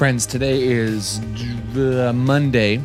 Friends, today is Monday,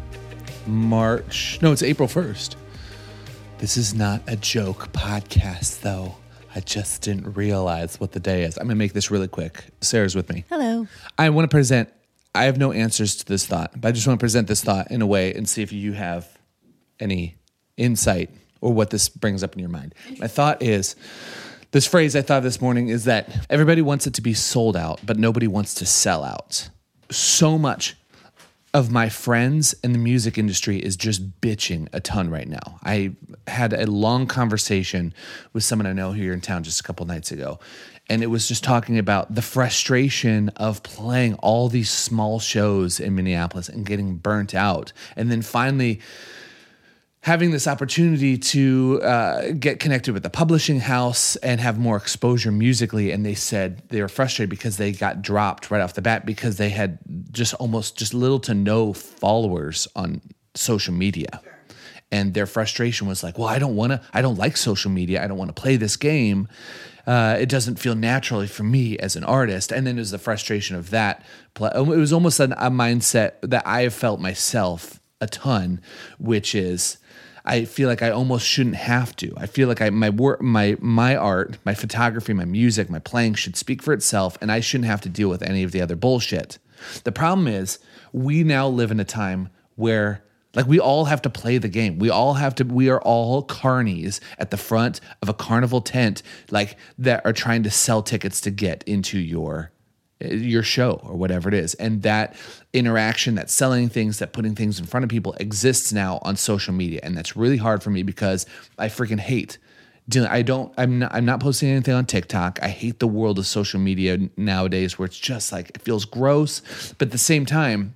it's April 1st. This is not a joke podcast, though. I just didn't realize what the day is. I'm going to make this really quick. Sarah's with me. Hello. I have no answers to this thought, but I just want to present this thought in a way and see if you have any insight or what this brings up in your mind. My thought is, this phrase I thought this morning is that everybody wants it to be sold out, but nobody wants to sell out. So much of my friends in the music industry is just bitching a ton right now. I had a long conversation with someone I know here in town just a couple nights ago, and it was just talking about the frustration of playing all these small shows in Minneapolis and getting burnt out, and then finally having this opportunity to get connected with the publishing house and have more exposure musically. And they said they were frustrated because they got dropped right off the bat because they had just little to no followers on social media. Sure. And their frustration was like, well, I don't like social media. I don't want to play this game. It doesn't feel naturally for me as an artist. And then there's the frustration of that. It was almost a mindset that I have felt myself a ton, which is, I feel like I almost shouldn't have to. I feel like my work, my art, my photography, my music, my playing should speak for itself, and I shouldn't have to deal with any of the other bullshit. The problem is, we now live in a time where, like, we all have to play the game. We are all carnies at the front of a carnival tent, like, that are trying to sell tickets to get into your show or whatever it is. And that interaction, that selling things, that putting things in front of people exists now on social media. And that's really hard for me because I freaking hate doing, I'm not posting anything on TikTok. I hate the world of social media nowadays where it's just like, it feels gross. But at the same time,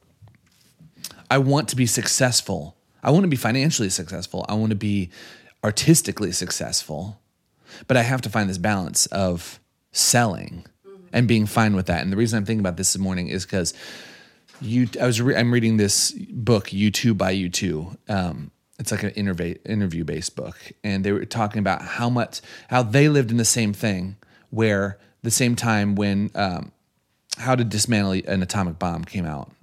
I want to be successful. I want to be financially successful. I want to be artistically successful, but I have to find this balance of selling and being fine with that. And the reason I'm thinking about this morning is because I'm reading this book, U2 by U2. It's like an interview-based book. And they were talking about how they lived in the same thing, where the same time when How to Dismantle an Atomic Bomb came out,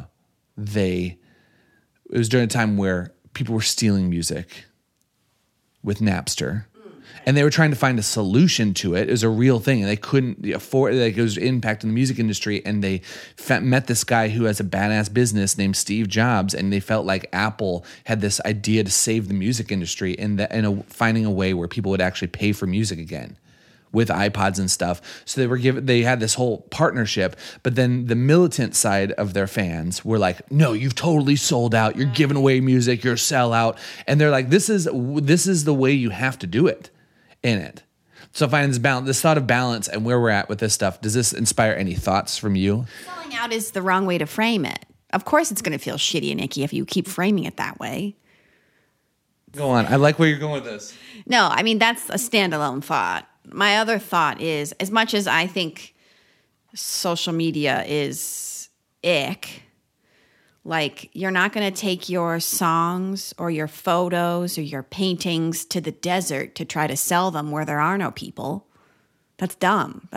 it was during a time where people were stealing music with Napster. And they were trying to find a solution to it. It was a real thing, and they couldn't afford. Like, it was impacting the music industry. And they met this guy who has a badass business named Steve Jobs, and they felt like Apple had this idea to save the music industry finding a way where people would actually pay for music again with iPods and stuff. So they had this whole partnership. But then the militant side of their fans were like, "No, you've totally sold out. You're giving away music. You're a sellout." And they're like, "This is the way you have to do it." In it. So finding this thought of balance and where we're at with this stuff, does this inspire any thoughts from you? Selling out is the wrong way to frame it. Of course it's going to feel shitty and icky if you keep framing it that way. Go on. I like where you're going with this. No, I mean, that's a standalone thought. My other thought is, as much as I think social media is ick, like, you're not going to take your songs or your photos or your paintings to the desert to try to sell them where there are no people. That's dumb.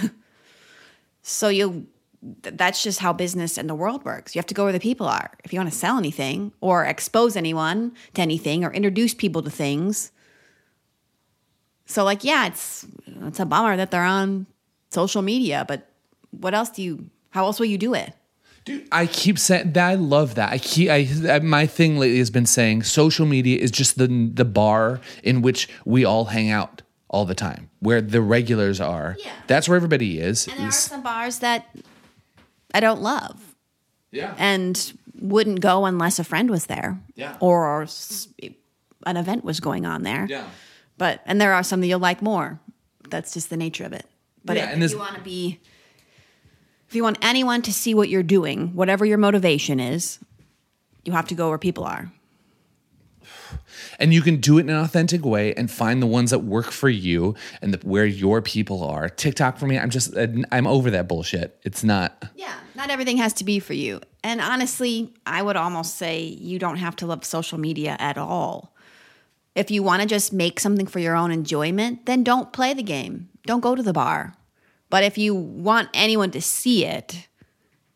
That's just how business and the world works. You have to go where the people are. If you want to sell anything or expose anyone to anything or introduce people to things. So, like, yeah, it's a bummer that they're on social media, but how else will you do it? Dude, I keep saying that. I love that. My thing lately has been saying social media is just the bar in which we all hang out all the time, where the regulars are. Yeah. That's where everybody is. And there are some bars that I don't love. Yeah. And wouldn't go unless a friend was there. Yeah. Or an event was going on there. Yeah. And there are some that you'll like more. That's just the nature of it. But yeah, if you want anyone to see what you're doing, whatever your motivation is, you have to go where people are. And you can do it in an authentic way and find the ones that work for you and where your people are. TikTok for me, I'm over that bullshit. It's not. Yeah, not everything has to be for you. And honestly, I would almost say you don't have to love social media at all. If you want to just make something for your own enjoyment, then don't play the game. Don't go to the bar. But if you want anyone to see it,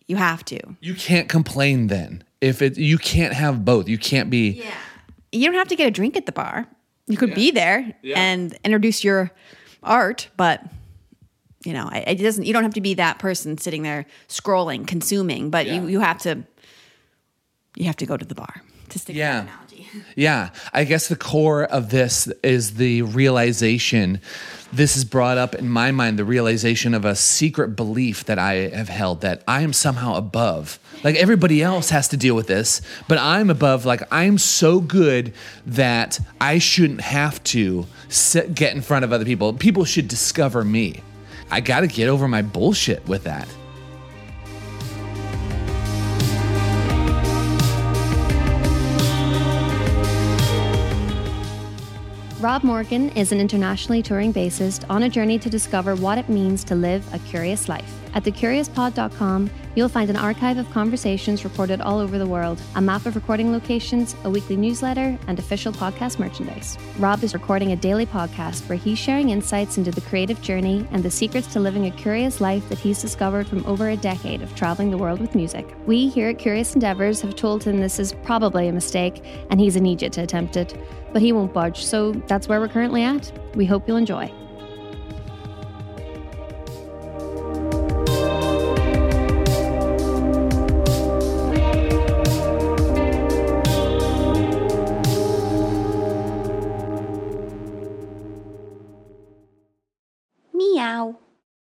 You have to. You can't complain then. You can't have both. You can't be. Yeah. You don't have to get a drink at the bar. You could be there and introduce your art, but you know, it doesn't. You don't have to be that person sitting there scrolling, consuming. But you have to go to the bar to stick with that analogy. Yeah, I guess the core of this is the realization. This is brought up in my mind, the realization of a secret belief that I have held, that I am somehow above. Like everybody else has to deal with this, but I'm above. Like I'm so good that I shouldn't have to get in front of other people. People should discover me. I got to get over my bullshit with that. Rob Morgan is an internationally touring bassist on a journey to discover what it means to live a curious life. At thecuriouspod.com, you'll find an archive of conversations recorded all over the world, a map of recording locations, a weekly newsletter, and official podcast merchandise. Rob is recording a daily podcast where he's sharing insights into the creative journey and the secrets to living a curious life that he's discovered from over a decade of traveling the world with music. We here at Curious Endeavors have told him this is probably a mistake, and he's an idiot to attempt it. But he won't budge, so that's where we're currently at. We hope you'll enjoy.